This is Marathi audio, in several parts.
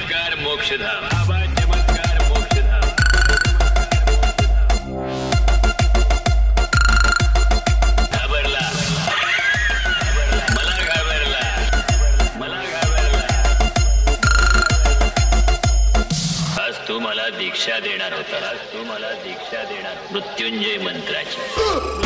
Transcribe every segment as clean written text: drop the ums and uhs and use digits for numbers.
चमत्कार मोक्षधाम, बाबा चमत्कार मोक्षधाम. घाबरला मला घाबरला मला घाबरला. आज तू मला दीक्षा देणार होता, आज तू मला दीक्षा देणार मृत्युंजय मंत्राची.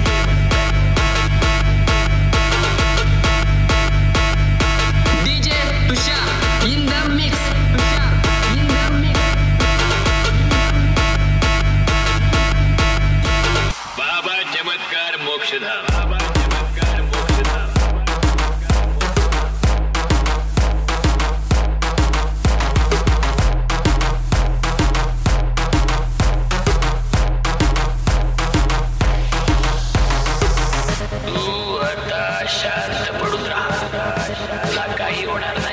चमत्कार मोक्षधाम, बाबा चमत्कार मोक्षधाम. तू आता शांत पडून राहा, काही होणार